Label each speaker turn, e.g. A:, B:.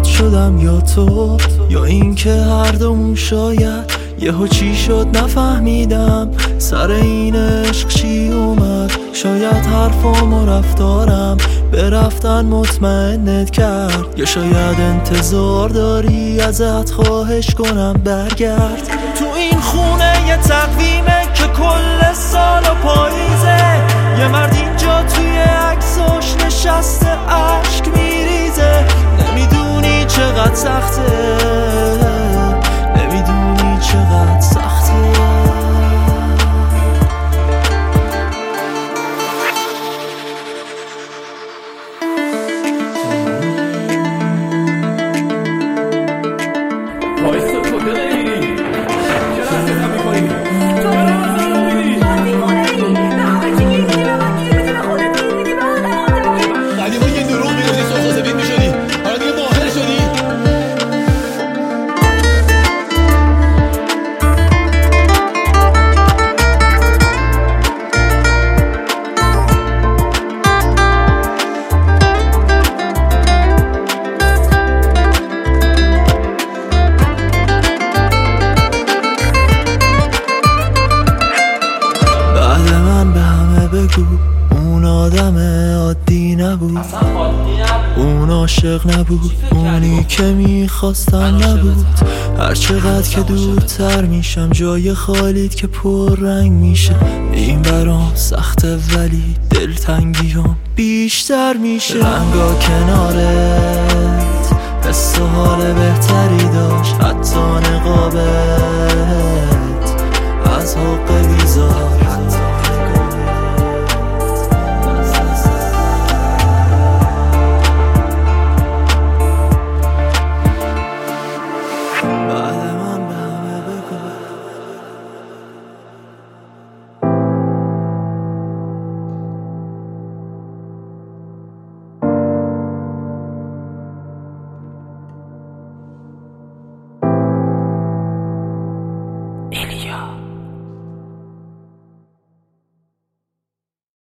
A: باد شدم یا تو، یا این که هر دومون شاید یهو چی شد نفهمیدم، سر این عشق چی اومد. شاید حرفام و رفتارم به رفتن مطمئنت کرد، یا شاید انتظار داری ازت خواهش کنم برگرد. تو این خونه یه تقویمه که کل سال و پاییزه، یه مرد اینجا توی عکساش نشسته عشق میریزه. نمیدونی چقدر سخته، نمیدونی چقدر سخته. اون آدم عادی نبود، اون عاشق نبود، اونی که میخواستم نبود. هر چقدر که دورتر میشم جای خالیت که پر رنگ میشه. این برام سخته ولی دلتنگیام بیشتر میشه. رنگا کنارت حس و حال بهتری داشت، حتی نقابت از حق